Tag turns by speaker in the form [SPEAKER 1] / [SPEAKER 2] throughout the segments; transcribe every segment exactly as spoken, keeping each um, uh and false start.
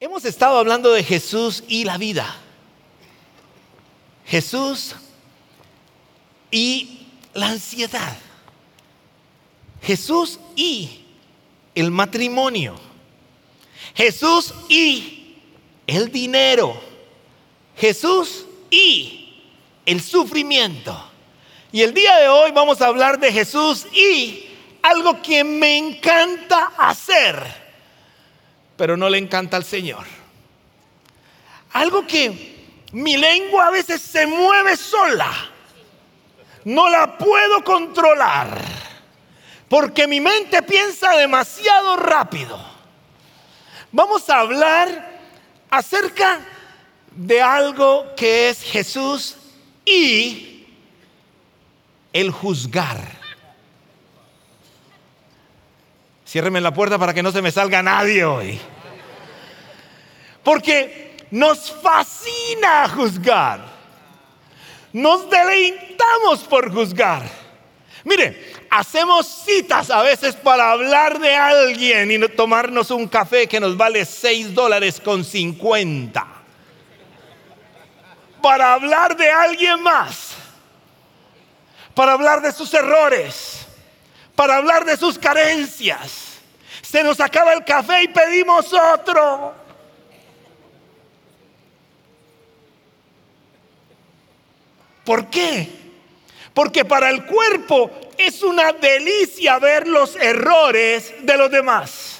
[SPEAKER 1] Hemos estado hablando de Jesús y la vida. Jesús y la ansiedad. Jesús y el matrimonio. Jesús y el dinero. Jesús y el sufrimiento. Y el día de hoy vamos a hablar de Jesús y algo que me encanta hacer, pero no le encanta al Señor. Algo que mi lengua a veces se mueve sola. No la puedo controlar, porque mi mente piensa demasiado rápido. Vamos a hablar acerca de algo que es Jesús y el juzgar. Ciérreme la puerta para que no se me salga nadie hoy. Porque nos fascina juzgar. Nos deleitamos por juzgar. Mire, hacemos citas a veces para hablar de alguien y tomarnos un café que nos vale seis dólares con cincuenta. Para hablar de alguien más. Para hablar de sus errores. Para hablar de sus carencias. Se nos acaba el café y pedimos otro. ¿Por qué? Porque para el cuerpo es una delicia ver los errores de los demás.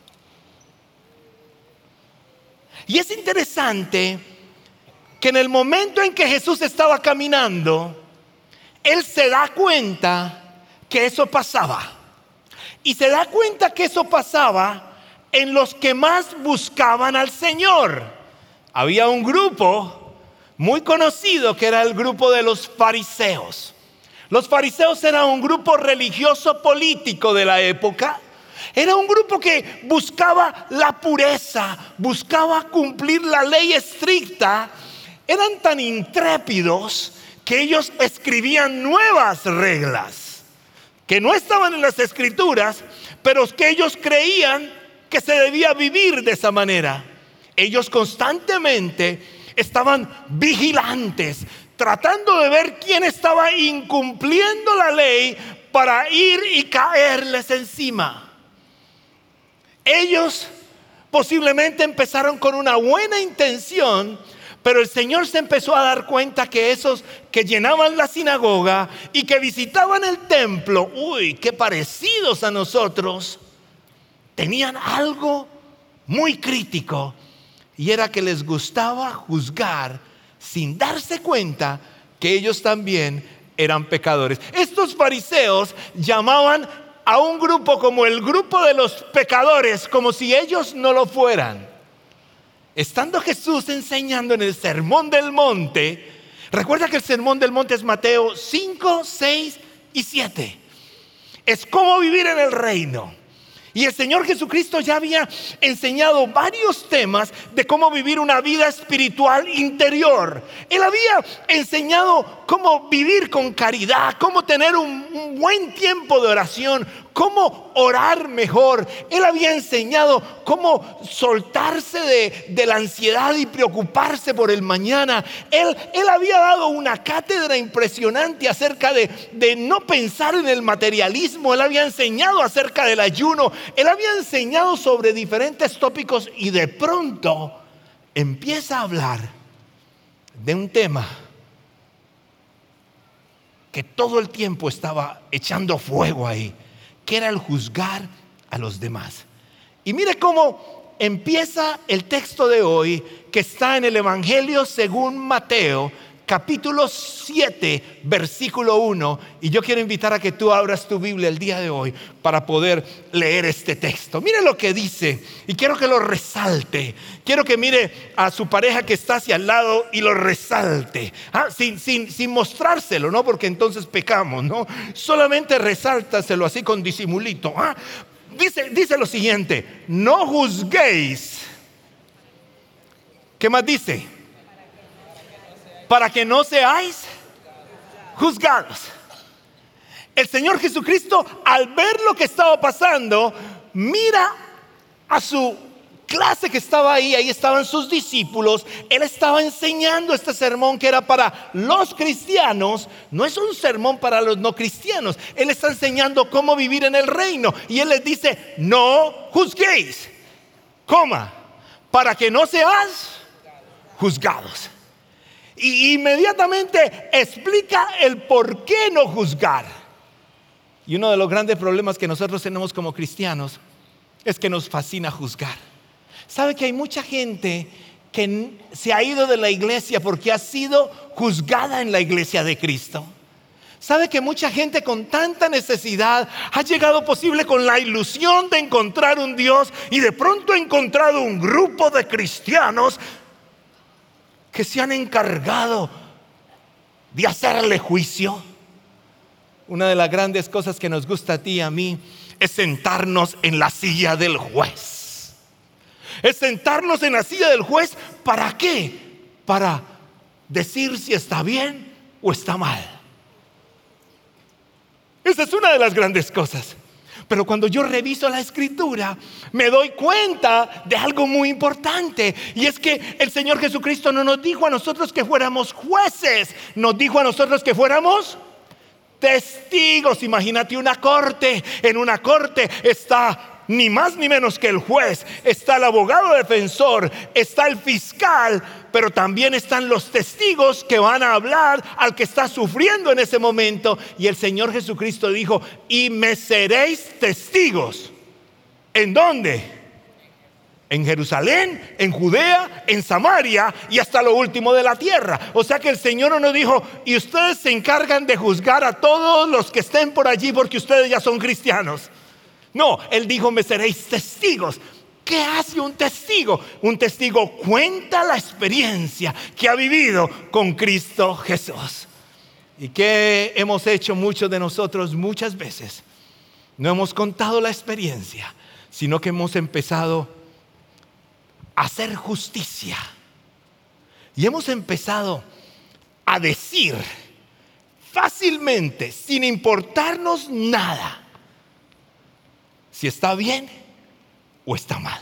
[SPEAKER 1] Y es interesante que en el momento en que Jesús estaba caminando, Él se da cuenta que eso pasaba. Y se da cuenta que eso pasaba en los que más buscaban al Señor. Había un grupo muy conocido que era el grupo de los fariseos. Los fariseos eran un grupo religioso político de la época. Era un grupo que buscaba la pureza, buscaba cumplir la ley estricta. Eran tan intrépidos que ellos escribían nuevas reglas que no estaban en las escrituras, pero que ellos creían que se debía vivir de esa manera. Ellos constantemente estaban vigilantes, tratando de ver quién estaba incumpliendo la ley para ir y caerles encima. Ellos posiblemente empezaron con una buena intención, pero el Señor se empezó a dar cuenta que esos que llenaban la sinagoga y que visitaban el templo, uy, qué parecidos a nosotros, tenían algo muy crítico, y era que les gustaba juzgar sin darse cuenta que ellos también eran pecadores. Estos fariseos llamaban a un grupo como el grupo de los pecadores, como si ellos no lo fueran. Estando Jesús enseñando en el Sermón del Monte, recuerda que el Sermón del Monte es Mateo cinco, seis y siete. Es cómo vivir en el reino. Y el Señor Jesucristo ya había enseñado varios temas de cómo vivir una vida espiritual interior. Él había enseñado cómo vivir con caridad, cómo tener un, un buen tiempo de oración, cómo orar mejor. Él había enseñado cómo soltarse de, de la ansiedad y preocuparse por el mañana. Él, él había dado una cátedra impresionante acerca de, de no pensar en el materialismo. Él había enseñado acerca del ayuno. Él había enseñado sobre diferentes tópicos y de pronto empieza a hablar de un tema que todo el tiempo estaba echando fuego ahí, que era el juzgar a los demás. Y mire cómo empieza el texto de hoy, que está en el Evangelio según Mateo, capítulo siete, versículo uno. Y yo quiero invitar a que tú abras tu Biblia el día de hoy para poder leer este texto. Mire lo que dice, y quiero que lo resalte. Quiero que mire a su pareja que está hacia al lado y lo resalte, ¿ah? sin, sin, sin mostrárselo, ¿no? Porque entonces pecamos, ¿no? Solamente resáltaselo así con disimulito, ¿ah? Dice, dice lo siguiente: no juzguéis. ¿Qué más dice? Para que no seáis juzgados. El Señor Jesucristo, al ver lo que estaba pasando, mira a su clase que estaba ahí, ahí estaban sus discípulos. Él estaba enseñando este sermón que era para los cristianos. No es un sermón para los no cristianos. Él está enseñando cómo vivir en el reino. Y él les dice, no juzguéis, coma, para que no seas juzgados. Y inmediatamente explica el por qué no juzgar. Y uno de los grandes problemas que nosotros tenemos como cristianos es que nos fascina juzgar. ¿Sabe que hay mucha gente que se ha ido de la iglesia porque ha sido juzgada en la iglesia de Cristo? ¿Sabe que mucha gente con tanta necesidad ha llegado posible con la ilusión de encontrar un Dios y de pronto ha encontrado un grupo de cristianos que se han encargado de hacerle juicio? Una de las grandes cosas que nos gusta a ti y a mí es sentarnos en la silla del juez. Es sentarnos en la silla del juez, ¿para qué? Para decir si está bien o está mal. Esa es una de las grandes cosas. Pero cuando yo reviso la escritura, me doy cuenta de algo muy importante. Y es que el Señor Jesucristo no nos dijo a nosotros que fuéramos jueces. Nos dijo a nosotros que fuéramos testigos. Imagínate una corte. En una corte está ni más ni menos que el juez, está el abogado defensor, está el fiscal, pero también están los testigos que van a hablar al que está sufriendo en ese momento. Y el Señor Jesucristo dijo, y me seréis testigos. ¿En dónde? En Jerusalén, en Judea, en Samaria y hasta lo último de la tierra. O sea que el Señor no nos dijo, y ustedes se encargan de juzgar a todos los que estén por allí porque ustedes ya son cristianos. No, Él dijo, me seréis testigos. ¿Qué hace un testigo? Un testigo cuenta la experiencia que ha vivido con Cristo Jesús. ¿Y qué hemos hecho muchos de nosotros muchas veces? No hemos contado la experiencia, sino que hemos empezado a hacer justicia. Y hemos empezado a decir fácilmente, sin importarnos nada, si está bien o está mal.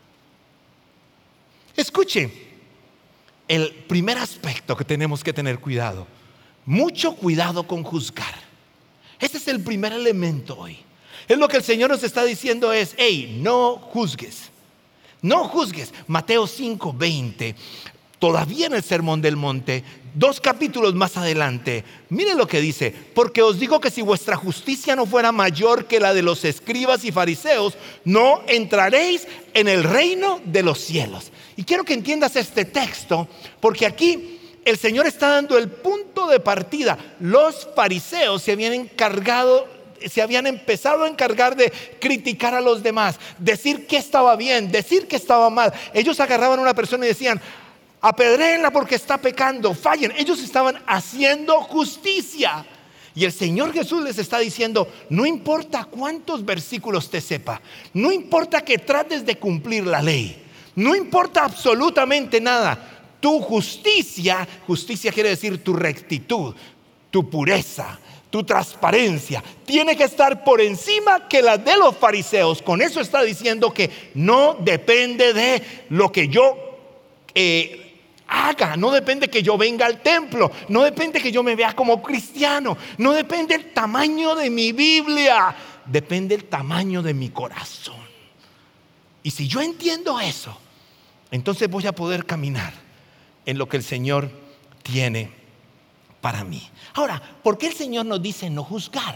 [SPEAKER 1] Escuche, el primer aspecto que tenemos que tener cuidado, mucho cuidado con juzgar. Ese es el primer elemento hoy. Es lo que el Señor nos está diciendo es, hey, no juzgues. No juzgues. Mateo cinco veinte, todavía en el Sermón del Monte, dos capítulos más adelante, mire lo que dice: porque os digo que si vuestra justicia no fuera mayor que la de los escribas y fariseos, no entraréis en el reino de los cielos. Y quiero que entiendas este texto, porque aquí el Señor está dando el punto de partida. Los fariseos se habían encargado, se habían empezado a encargar de criticar a los demás, decir que estaba bien, decir que estaba mal. Ellos agarraban a una persona y decían, apedréenla porque está pecando, fallen. Ellos estaban haciendo justicia. Y el Señor Jesús les está diciendo, no importa cuántos versículos te sepa, no importa que trates de cumplir la ley, no importa absolutamente nada. Tu justicia, justicia quiere decir tu rectitud, tu pureza, tu transparencia, tiene que estar por encima que la de los fariseos. Con eso está diciendo que no depende de lo que yo eh, haga, no depende que yo venga al templo, no depende que yo me vea como cristiano, no depende el tamaño de mi Biblia, depende el tamaño de mi corazón. Y si yo entiendo eso, entonces voy a poder caminar en lo que el Señor tiene para mí. Ahora, ¿por qué el Señor nos dice no juzgar?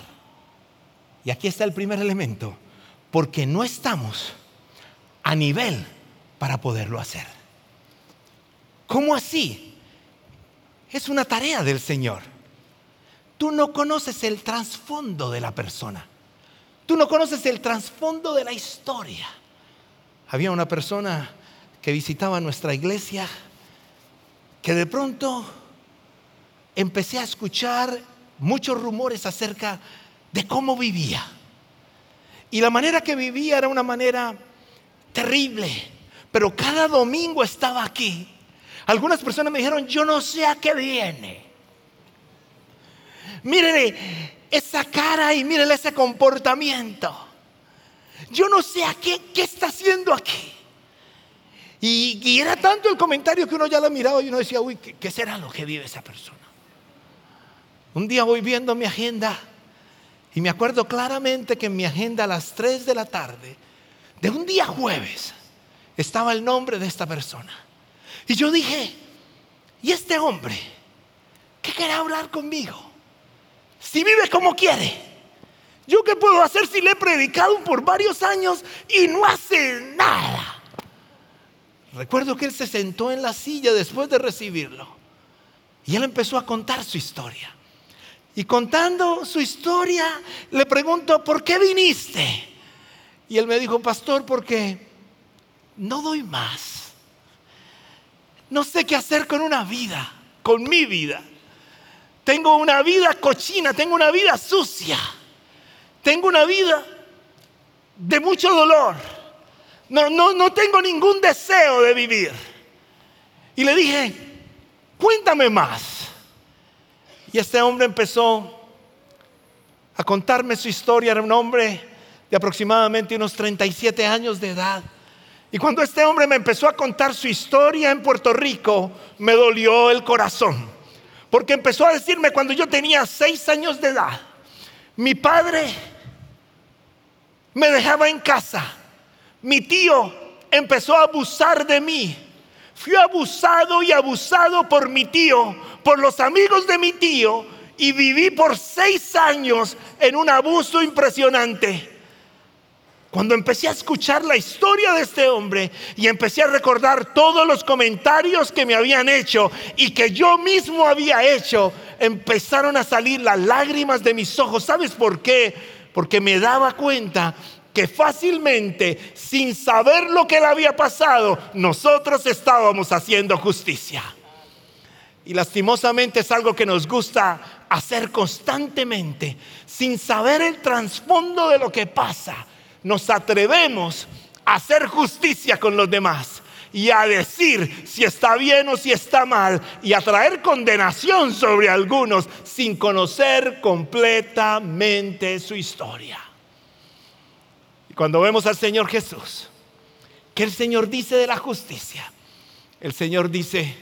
[SPEAKER 1] Y aquí está el primer elemento: porque no estamos a nivel para poderlo hacer. ¿Cómo así? Es una tarea del Señor. Tú no conoces el trasfondo de la persona. Tú no conoces el trasfondo de la historia. Había una persona que visitaba nuestra iglesia que de pronto empecé a escuchar muchos rumores acerca de cómo vivía. Y la manera que vivía era una manera terrible, pero cada domingo estaba aquí. Algunas personas me dijeron, yo no sé a qué viene. Mírele esa cara y mírele ese comportamiento. Yo no sé a qué, qué está haciendo aquí. Y, y era tanto el comentario que uno ya la miraba y uno decía, uy, ¿qué, ¿qué será lo que vive esa persona? Un día voy viendo mi agenda y me acuerdo claramente que en mi agenda a las tres de la tarde de un día jueves estaba el nombre de esta persona. Y yo dije, ¿y este hombre qué quiere hablar conmigo? Si vive como quiere, ¿yo qué puedo hacer si le he predicado por varios años y no hace nada? Recuerdo que él se sentó en la silla después de recibirlo y él empezó a contar su historia. Y contando su historia, le pregunto, ¿por qué viniste? Y él me dijo, pastor, porque no doy más. No sé qué hacer con una vida, con mi vida. Tengo una vida cochina, tengo una vida sucia. Tengo una vida de mucho dolor. No, no, no tengo ningún deseo de vivir. Y le dije, cuéntame más. Y este hombre empezó a contarme su historia. Era un hombre de aproximadamente unos treinta y siete años de edad. Y cuando este hombre me empezó a contar su historia en Puerto Rico, me dolió el corazón. Porque empezó a decirme cuando yo tenía seis años de edad, mi padre me dejaba en casa. Mi tío empezó a abusar de mí. Fui abusado y abusado por mi tío, por los amigos de mi tío, y viví por seis años en un abuso impresionante. Cuando empecé a escuchar la historia de este hombre y empecé a recordar todos los comentarios que me habían hecho y que yo mismo había hecho, empezaron a salir las lágrimas de mis ojos. ¿Sabes por qué? Porque me daba cuenta que fácilmente, sin saber lo que le había pasado, nosotros estábamos haciendo justicia. Y lastimosamente es algo que nos gusta hacer constantemente, sin saber el trasfondo de lo que pasa. Nos atrevemos a hacer justicia con los demás y a decir si está bien o si está mal y a traer condenación sobre algunos sin conocer completamente su historia. Y cuando vemos al Señor Jesús, ¿qué el Señor dice de la justicia? El Señor dice,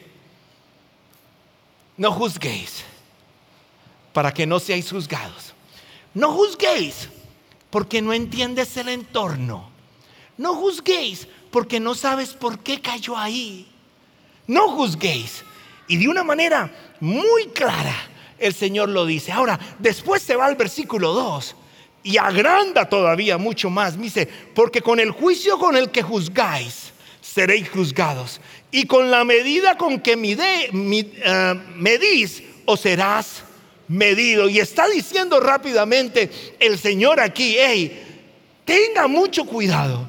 [SPEAKER 1] no juzguéis para que no seáis juzgados. No juzguéis porque no entiendes el entorno. No juzguéis porque no sabes por qué cayó ahí. No juzguéis. Y de una manera muy clara el Señor lo dice. Ahora, después se va al versículo dos y agranda todavía mucho más. Dice, porque con el juicio con el que juzgáis, seréis juzgados. Y con la medida con que mide, mid, uh, medís, os serás medido. Y está diciendo rápidamente el Señor aquí, hey, tenga mucho cuidado,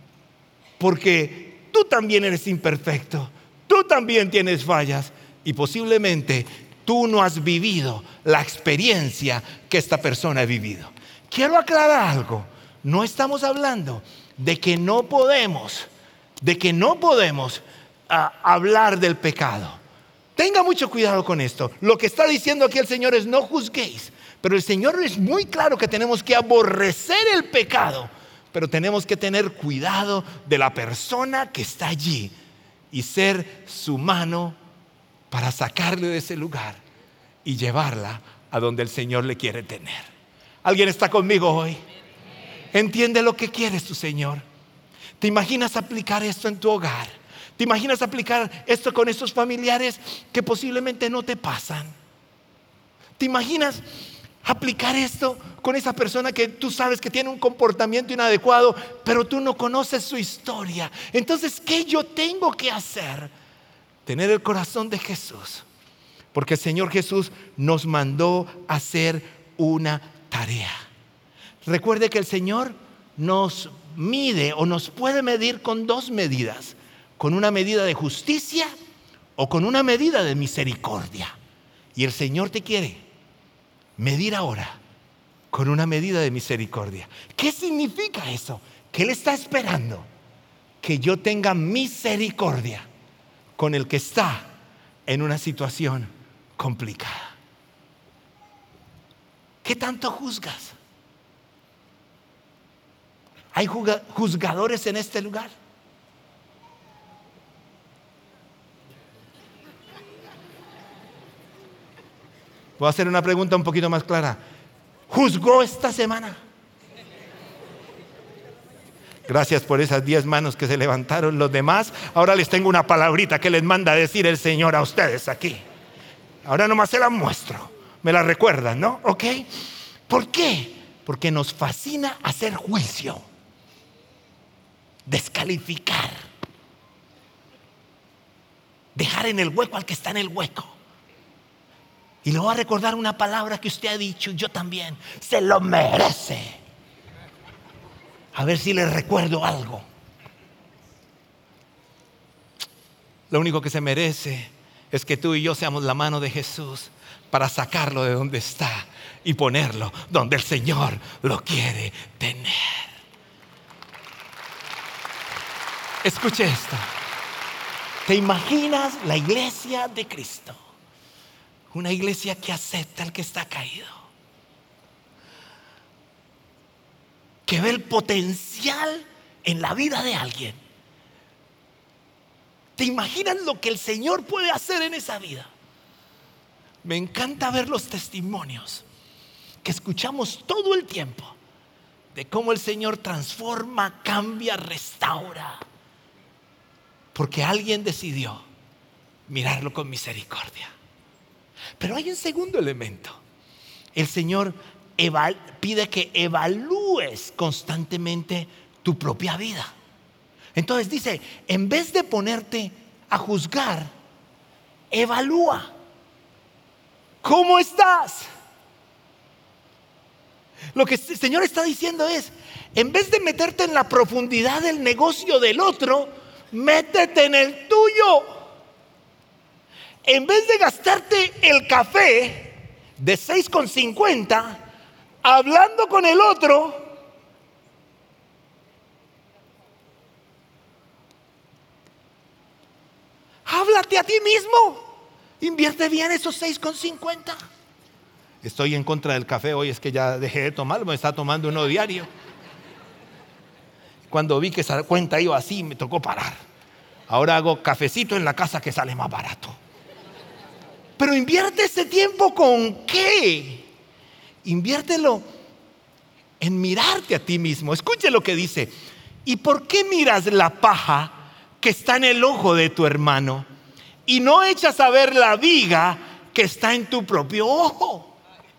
[SPEAKER 1] porque tú también eres imperfecto, tú también tienes fallas y posiblemente tú no has vivido la experiencia que esta persona ha vivido. Quiero aclarar algo, no estamos hablando de que no podemos, de que no podemos uh, hablar del pecado. Tenga mucho cuidado con esto. Lo que está diciendo aquí el Señor es no juzguéis. Pero el Señor es muy claro que tenemos que aborrecer el pecado. Pero tenemos que tener cuidado de la persona que está allí y ser su mano para sacarle de ese lugar y llevarla a donde el Señor le quiere tener. ¿Alguien está conmigo hoy? ¿Entiende lo que quieres tu Señor? ¿Te imaginas aplicar esto en tu hogar? ¿Te imaginas aplicar esto con esos familiares que posiblemente no te pasan? ¿Te imaginas aplicar esto con esa persona que tú sabes que tiene un comportamiento inadecuado, pero tú no conoces su historia? Entonces, ¿qué yo tengo que hacer? Tener el corazón de Jesús, porque el Señor Jesús nos mandó a hacer una tarea. Recuerde que el Señor nos mide o nos puede medir con dos medidas: con una medida de justicia o con una medida de misericordia. Y el Señor te quiere medir ahora con una medida de misericordia. ¿Qué significa eso? Que Él está esperando que yo tenga misericordia con el que está en una situación complicada. ¿Qué tanto juzgas? ¿Hay juzgadores en este lugar? Voy a hacer una pregunta un poquito más clara. ¿Juzgó esta semana? Gracias por esas diez manos que se levantaron. Los demás, ahora les tengo una palabrita que les manda a decir el Señor a ustedes aquí. Ahora nomás se la muestro. Me la recuerdan, ¿no? ¿Ok? ¿Por qué? Porque nos fascina hacer juicio, descalificar, dejar en el hueco al que está en el hueco. Y le voy a recordar una palabra que usted ha dicho, yo también, se lo merece. A ver si le recuerdo algo. Lo único que se merece es que tú y yo seamos la mano de Jesús para sacarlo de donde está y ponerlo donde el Señor lo quiere tener. Escuche esto. ¿Te imaginas la iglesia de Cristo? Una iglesia que acepta al que está caído, que ve el potencial en la vida de alguien. ¿Te imaginas lo que el Señor puede hacer en esa vida? Me encanta ver los testimonios que escuchamos todo el tiempo de cómo el Señor transforma, cambia, restaura, porque alguien decidió mirarlo con misericordia. Pero hay un segundo elemento. El Señor eval- pide que evalúes constantemente tu propia vida. Entonces dice, en vez de ponerte a juzgar, evalúa. ¿Cómo estás? Lo que el Señor está diciendo es, en vez de meterte en la profundidad del negocio del otro, métete en el tuyo. En vez de gastarte el café de seis con cincuenta hablando con el otro, háblate a ti mismo. Invierte bien esos seis con cincuenta. Estoy en contra del café hoy, es que ya dejé de tomarlo, me está tomando uno diario. Cuando vi que esa cuenta iba así, me tocó parar. Ahora hago cafecito en la casa que sale más barato. Pero invierte ese tiempo ¿con qué? Inviértelo en mirarte a ti mismo. Escuche lo que dice. ¿Y por qué miras la paja que está en el ojo de tu hermano y no echas a ver la viga que está en tu propio ojo?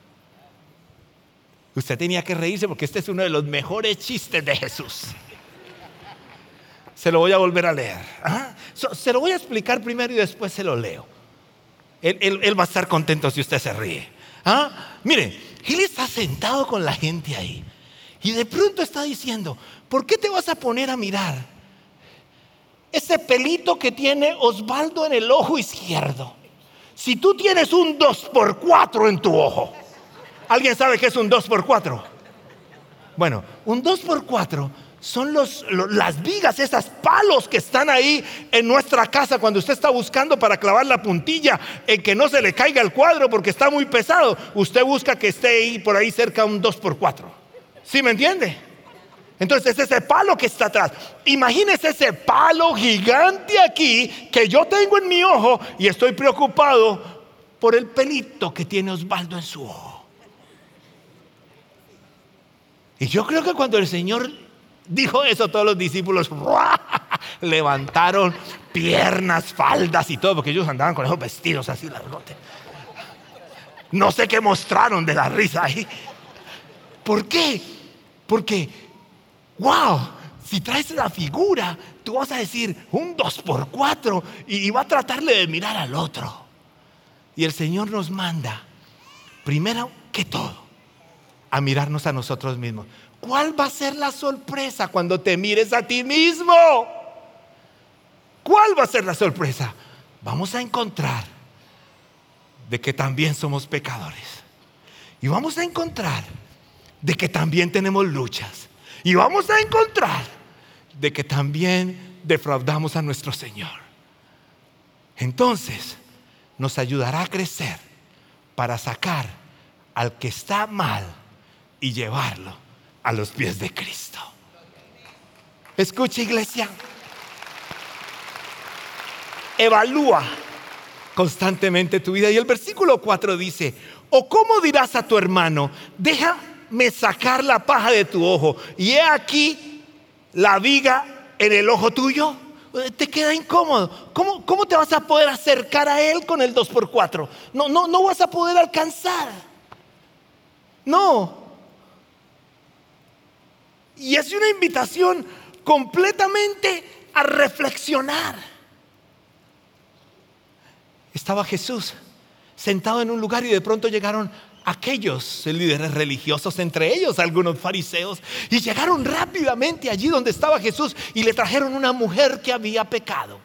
[SPEAKER 1] Usted tenía que reírse porque este es uno de los mejores chistes de Jesús. Se lo voy a volver a leer. ¿Ah? Se lo voy a explicar primero y después se lo leo. Él, él, él va a estar contento si usted se ríe. ¿Ah? Mire, él está sentado con la gente ahí y de pronto está diciendo, ¿por qué te vas a poner a mirar ese pelito que tiene Osvaldo en el ojo izquierdo? Si tú tienes un dos por cuatro en tu ojo. ¿Alguien sabe qué es un dos por cuatro? Bueno, un dos por cuatro son los, los, las vigas, esos palos que están ahí en nuestra casa cuando usted está buscando para clavar la puntilla, en que no se le caiga el cuadro porque está muy pesado. Usted busca que esté ahí por ahí cerca un dos por cuatro. ¿Sí me entiende? Entonces es ese palo que está atrás. Imagínese ese palo gigante aquí que yo tengo en mi ojo y estoy preocupado por el pelito que tiene Osvaldo en su ojo. Y yo creo que cuando el Señor dijo eso, todos los discípulos ¡ruah! Levantaron piernas, faldas y todo, porque ellos andaban con esos vestidos así largotes. No sé qué mostraron de la risa ahí. ¿Por qué? Porque, wow, si traes la figura, tú vas a decir un dos por cuatro y va a tratarle de mirar al otro. Y el Señor nos manda, primero que todo, a mirarnos a nosotros mismos. ¿Cuál va a ser la sorpresa cuando te mires a ti mismo? ¿Cuál va a ser la sorpresa? Vamos a encontrar de que también somos pecadores. Y vamos a encontrar de que también tenemos luchas. Y vamos a encontrar de que también defraudamos a nuestro Señor. Entonces, nos ayudará a crecer para sacar al que está mal y llevarlo a los pies de Cristo. Escucha, iglesia. Evalúa constantemente tu vida. Y el versículo cuatro dice: ¿O cómo dirás a tu hermano, déjame sacar la paja de tu ojo, y he aquí la viga en el ojo tuyo? Te queda incómodo. ¿Cómo, cómo te vas a poder acercar a él con el dos por cuatro? No, no, no vas a poder alcanzar. No. Y es una invitación completamente a reflexionar. Estaba Jesús sentado en un lugar y de pronto llegaron aquellos líderes religiosos, entre ellos algunos fariseos, y llegaron rápidamente allí donde estaba Jesús y le trajeron una mujer que había pecado.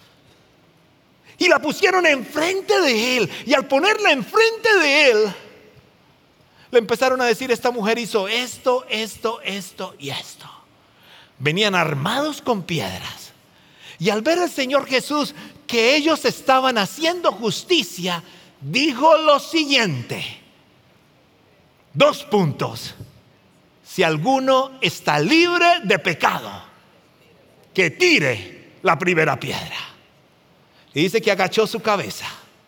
[SPEAKER 1] Y la pusieron enfrente de él, y al ponerla enfrente de él, le empezaron a decir: esta mujer hizo esto, esto, esto y esto. Venían armados con piedras. Y al ver al Señor Jesús que ellos estaban haciendo justicia, dijo lo siguiente: dos puntos. Si alguno está libre de pecado, que tire la primera piedra. Y dice que agachó su cabeza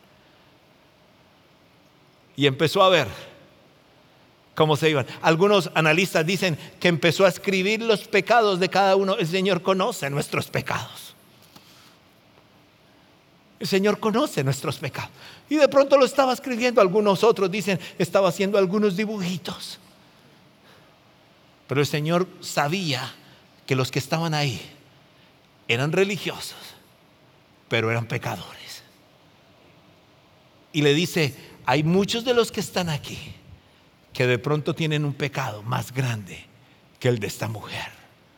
[SPEAKER 1] y empezó a ver cómo se iban. Algunos analistas dicen que empezó a escribir los pecados de cada uno. El Señor conoce nuestros pecados. El Señor conoce nuestros pecados. Y de pronto lo estaba escribiendo. Algunos otros dicen estaba haciendo algunos dibujitos. Pero el Señor sabía que los que estaban ahí eran religiosos, pero eran pecadores. Y le dice: hay muchos de los que están aquí que de pronto tienen un pecado más grande que el de esta mujer.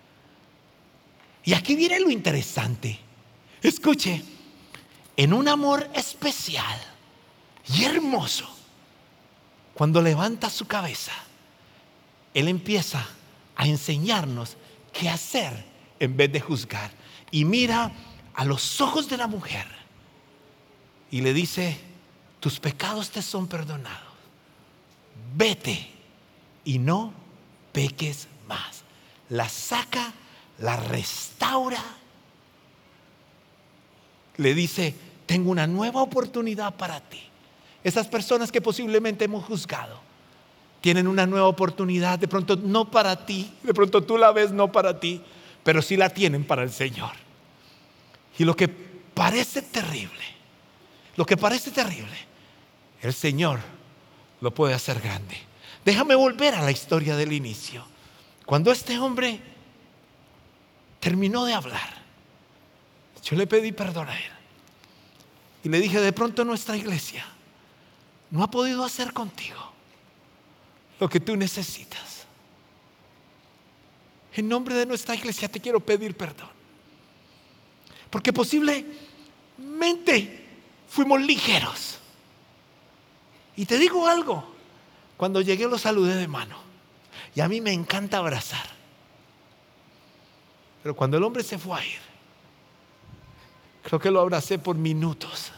[SPEAKER 1] Y aquí viene lo interesante. Escuche, en un amor especial y hermoso, cuando levanta su cabeza, Él empieza a enseñarnos qué hacer en vez de juzgar. Y mira a los ojos de la mujer y le dice: tus pecados te son perdonados. Vete y no peques más. La saca, la restaura. Le dice: tengo una nueva oportunidad para ti. Esas personas que posiblemente hemos juzgado tienen una nueva oportunidad, de pronto no para ti, de pronto tú la ves no para ti, pero sí la tienen para el Señor. Y lo que parece terrible, lo que parece terrible, el Señor lo puede hacer grande. Déjame volver a la historia del inicio. Cuando este hombre terminó de hablar, yo le pedí perdón a él y le dije: de pronto nuestra iglesia no ha podido hacer contigo lo que tú necesitas. En nombre de nuestra iglesia te quiero pedir perdón, porque posiblemente fuimos ligeros. Y te digo algo, cuando llegué lo saludé de mano, y a mí me encanta abrazar. Pero cuando el hombre se fue a ir, creo que lo abracé por minutos,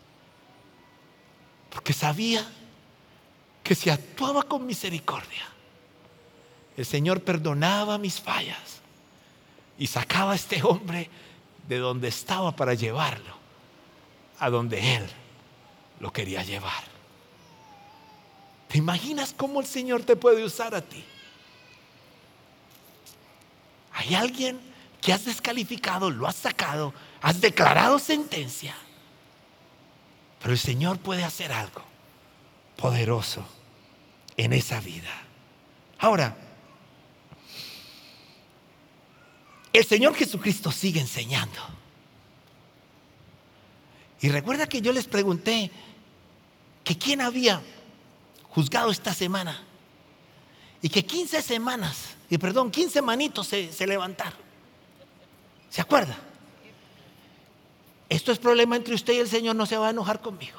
[SPEAKER 1] porque sabía que si actuaba con misericordia, el Señor perdonaba mis fallas y sacaba a este hombre de donde estaba para llevarlo a donde Él lo quería llevar. ¿Te imaginas cómo el Señor te puede usar a ti? Hay alguien que has descalificado, lo has sacado, has declarado sentencia, pero el Señor puede hacer algo poderoso en esa vida. Ahora, el Señor Jesucristo sigue enseñando. Y recuerda que yo les pregunté que quién había juzgado esta semana, y que quince semanas, y perdón, quince manitos se, se levantaron. ¿Se acuerda? Esto es problema entre usted y el Señor, no se va a enojar conmigo.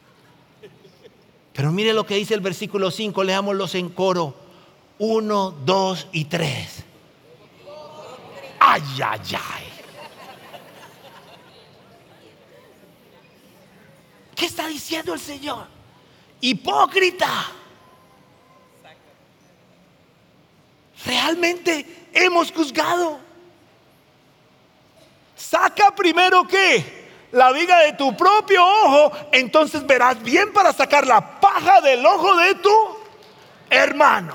[SPEAKER 1] Pero mire lo que dice el versículo cinco, leámoslos en coro. Uno, dos y tres. Ay, ay, ay. ¿Qué está diciendo el Señor? Hipócrita. Realmente hemos juzgado. Saca primero ¿qué? la viga de tu propio ojo, entonces verás bien para sacar la paja del ojo de tu hermano.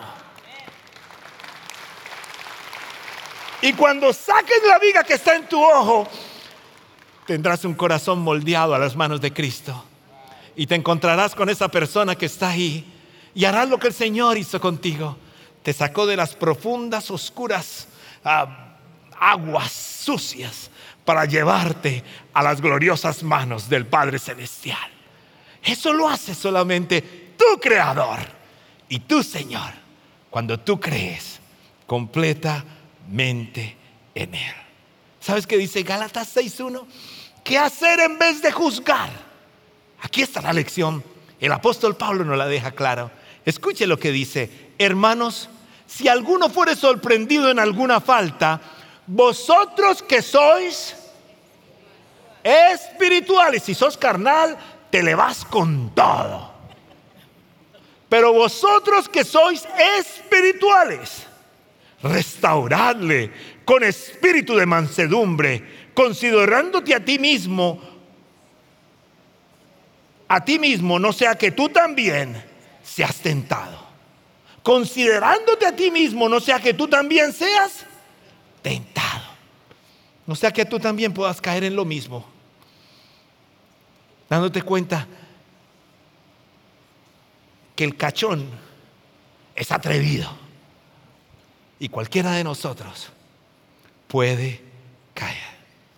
[SPEAKER 1] Y cuando saques la viga que está en tu ojo, tendrás un corazón moldeado a las manos de Cristo. Y te encontrarás con esa persona que está ahí y harás lo que el Señor hizo contigo. Te sacó de las profundas, oscuras uh, aguas sucias para llevarte a las gloriosas manos del Padre Celestial. Eso lo hace solamente tu Creador y tu Señor, cuando tú crees completamente en Él. ¿Sabes qué dice Gálatas seis uno? ¿Qué hacer en vez de juzgar? Aquí está la lección. El apóstol Pablo nos la deja claro. Escuche lo que dice: hermanos, si alguno fuere sorprendido en alguna falta, vosotros que sois espirituales, si sos carnal, te le vas con todo. Pero vosotros que sois espirituales, restauradle con espíritu de mansedumbre, considerándote a ti mismo, a ti mismo, no sea que tú también seas tentado. Considerándote a ti mismo, no sea que tú también seas tentado. No sea que tú también puedas caer en lo mismo. Dándote cuenta que el cachón es atrevido y cualquiera de nosotros puede caer.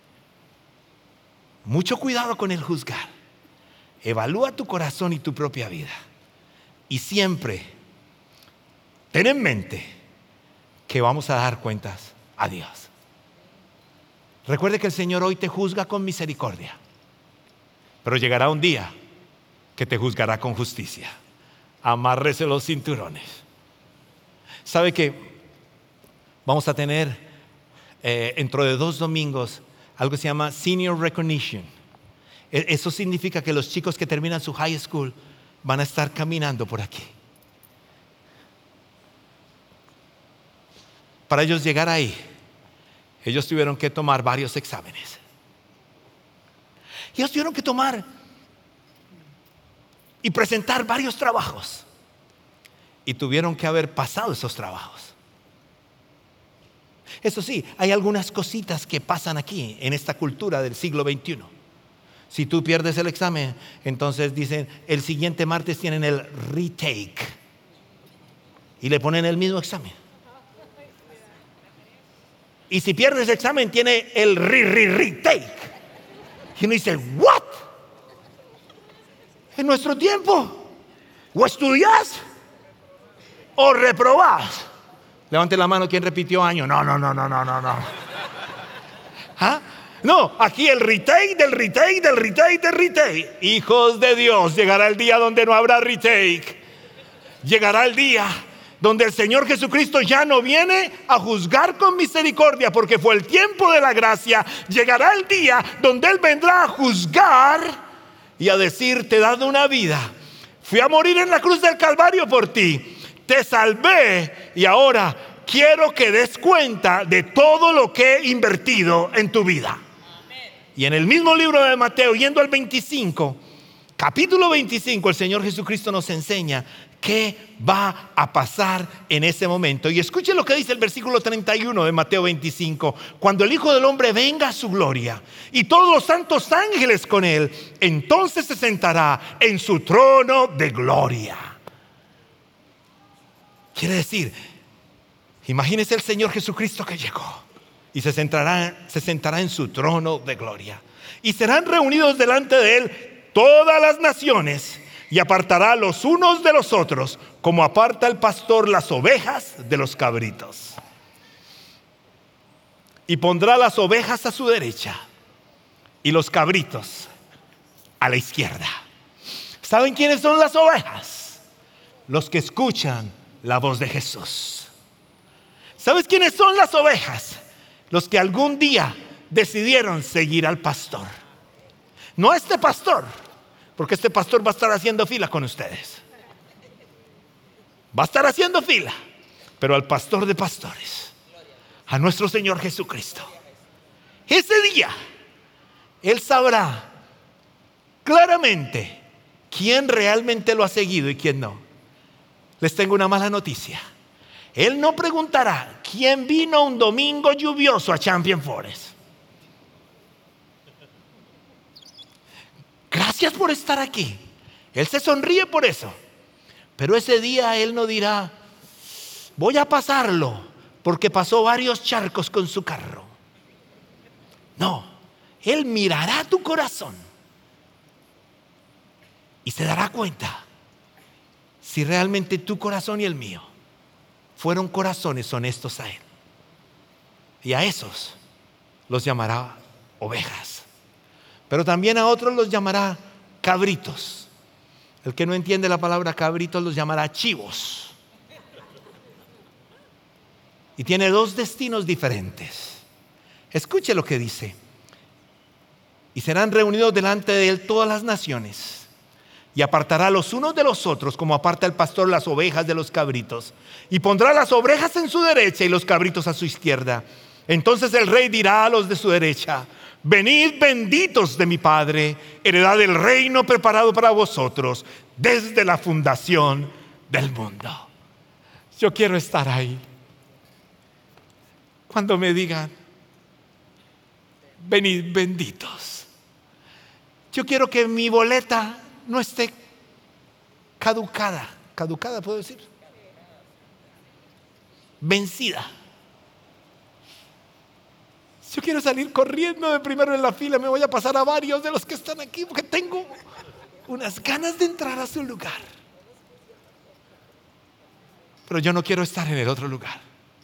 [SPEAKER 1] Mucho cuidado con el juzgar. Evalúa tu corazón y tu propia vida. Y siempre ten en mente que vamos a dar cuentas a Dios. Recuerde que el Señor hoy te juzga con misericordia, pero llegará un día que te juzgará con justicia. Amárrese los cinturones. ¿Sabe que vamos a tener eh, dentro de dos domingos algo que se llama Senior Recognition? Eso significa que los chicos que terminan su high school van a estar caminando por aquí. Para ellos llegar ahí, ellos tuvieron que tomar varios exámenes. Ellos tuvieron que tomar y presentar varios trabajos. Y tuvieron que haber pasado esos trabajos. Eso sí, hay algunas cositas que pasan aquí en esta cultura del siglo veintiuno. Si tú pierdes el examen, entonces dicen, el siguiente martes tienen el retake. Y le ponen el mismo examen. Y si pierdes el examen, tiene el re, re, retake. Y uno dice, ¿what? En nuestro tiempo, o estudias o reprobás. Levante la mano quien repitió año. No, no, no, no, no, no, no. ¿Ah? No, aquí el retake del retake del retake del retake. Hijos de Dios, llegará el día donde no habrá retake. Llegará el día donde el Señor Jesucristo ya no viene a juzgar con misericordia porque fue el tiempo de la gracia. Llegará el día donde Él vendrá a juzgar y a decir, te he dado una vida. Fui a morir en la cruz del Calvario por ti. Te salvé y ahora quiero que des cuenta de todo lo que he invertido en tu vida. Y en el mismo libro de Mateo, yendo al veinticinco, capítulo veinticinco, el Señor Jesucristo nos enseña qué va a pasar en ese momento. Y escuchen lo que dice el versículo treinta y uno de Mateo veinticinco. Cuando el Hijo del Hombre venga a su gloria y todos los santos ángeles con Él, entonces se sentará en su trono de gloria. Quiere decir, imagínese el Señor Jesucristo que llegó y se sentará, se sentará en su trono de gloria. Y serán reunidos delante de Él todas las naciones y apartará los unos de los otros, como aparta el pastor las ovejas de los cabritos. Y pondrá las ovejas a su derecha y los cabritos a la izquierda. ¿Saben quiénes son las ovejas? Los que escuchan la voz de Jesús. ¿Sabes quiénes son las ovejas? Los que algún día decidieron seguir al pastor. No a este pastor, porque este pastor va a estar haciendo fila con ustedes. Va a estar haciendo fila, pero al pastor de pastores, a nuestro Señor Jesucristo. Ese día Él sabrá claramente quién realmente lo ha seguido y quién no. Les tengo una mala noticia. Él no preguntará quién vino un domingo lluvioso a Champion Forest. Gracias por estar aquí. Él se sonríe por eso. Pero ese día Él no dirá, voy a pasarlo porque pasó varios charcos con su carro. No, Él mirará tu corazón y se dará cuenta si realmente tu corazón y el mío fueron corazones honestos a Él. Y a esos los llamará ovejas. Pero también a otros los llamará cabritos. El que no entiende la palabra cabritos los llamará chivos. Y tiene dos destinos diferentes. Escuche lo que dice. Y serán reunidos delante de Él todas las naciones. Y apartará los unos de los otros, como aparta el pastor las ovejas de los cabritos. Y pondrá las ovejas en su derecha y los cabritos a su izquierda. Entonces el rey dirá a los de su derecha: venid benditos de mi Padre, heredad del reino preparado para vosotros desde la fundación del mundo. Yo quiero estar ahí. Cuando me digan, venid benditos. Yo quiero que mi boleta no esté caducada. ¿Caducada puedo decir? Vencida. Yo quiero salir corriendo de primero en la fila. Me voy a pasar a varios de los que están aquí porque tengo unas ganas de entrar a su lugar. Pero yo no quiero estar en el otro lugar.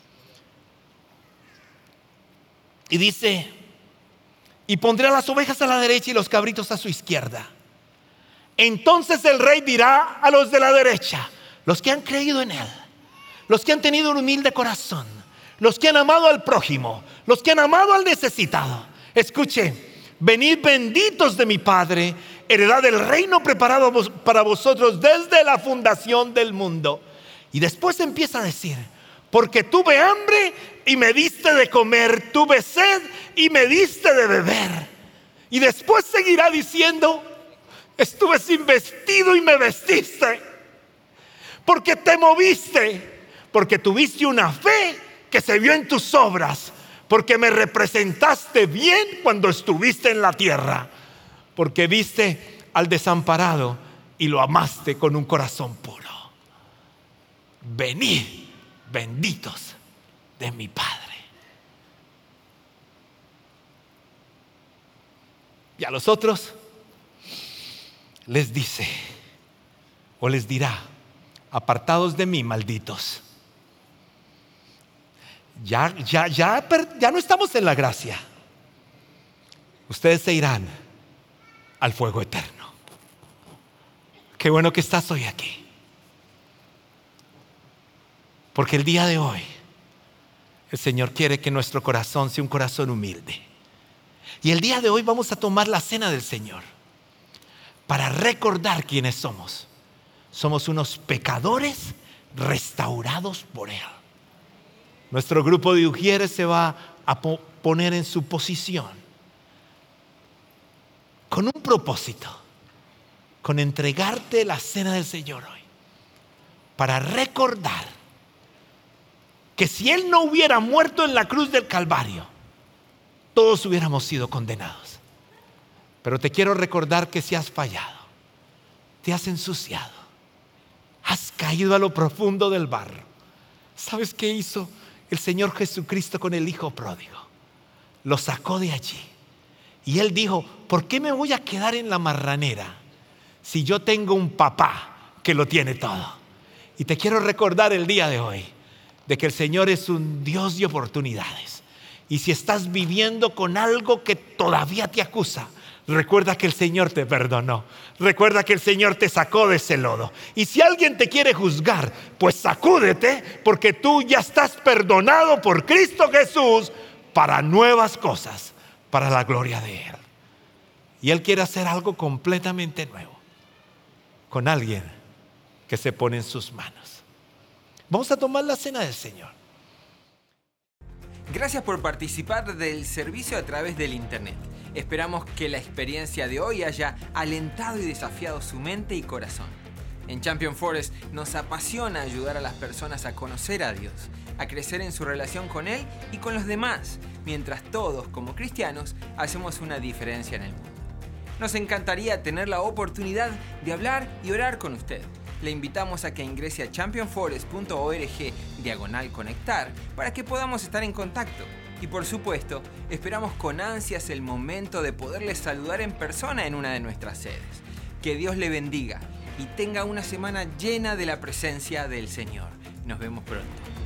[SPEAKER 1] Y dice, y pondré a las ovejas a la derecha y los cabritos a su izquierda. Entonces el rey dirá a los de la derecha, los que han creído en Él, los que han tenido un humilde corazón, los que han amado al prójimo, los que han amado al necesitado: escuche, venid benditos de mi Padre, heredad del reino preparado para vosotros desde la fundación del mundo. Y después empieza a decir, porque tuve hambre y me diste de comer, tuve sed y me diste de beber. Y después seguirá diciendo, estuve sin vestido y me vestiste. Porque te moviste, porque tuviste una fe que se vio en tus obras, porque me representaste bien cuando estuviste en la tierra, porque viste al desamparado y lo amaste con un corazón puro. Venid, benditos de mi Padre. Y a los otros les dice, o les dirá, apartados de mí, malditos. Ya, ya, ya, ya no estamos en la gracia. Ustedes se irán al fuego eterno. Qué bueno que estás hoy aquí. Porque el día de hoy el Señor quiere que nuestro corazón sea un corazón humilde. Y el día de hoy vamos a tomar la cena del Señor para recordar quiénes somos. Somos unos pecadores restaurados por Él. Nuestro grupo de ujieres se va a po- poner en su posición con un propósito, con entregarte la cena del Señor hoy, para recordar que si Él no hubiera muerto en la cruz del Calvario, todos hubiéramos sido condenados. Pero te quiero recordar que si has fallado, te has ensuciado, has caído a lo profundo del barro, ¿sabes qué hizo el Señor Jesucristo con el hijo pródigo? Lo sacó de allí y Él dijo, ¿por qué me voy a quedar en la marranera si yo tengo un papá que lo tiene todo? Y te quiero recordar el día de hoy de que el Señor es un Dios de oportunidades. Y si estás viviendo con algo que todavía te acusa, recuerda que el Señor te perdonó. Recuerda que el Señor te sacó de ese lodo. Y si alguien te quiere juzgar, pues sacúdete, porque tú ya estás perdonado por Cristo Jesús para nuevas cosas, para la gloria de Él. Y Él quiere hacer algo completamente nuevo con alguien que se pone en sus manos. Vamos a tomar la cena del Señor.
[SPEAKER 2] Gracias por participar del servicio a través del internet. Esperamos que la experiencia de hoy haya alentado y desafiado su mente y corazón. En Champion Forest nos apasiona ayudar a las personas a conocer a Dios, a crecer en su relación con Él y con los demás, mientras todos, como cristianos, hacemos una diferencia en el mundo. Nos encantaría tener la oportunidad de hablar y orar con usted. Le invitamos a que ingrese a champion forest punto org diagonal conectar para que podamos estar en contacto. Y por supuesto, esperamos con ansias el momento de poderles saludar en persona en una de nuestras sedes. Que Dios le bendiga y tenga una semana llena de la presencia del Señor. Nos vemos pronto.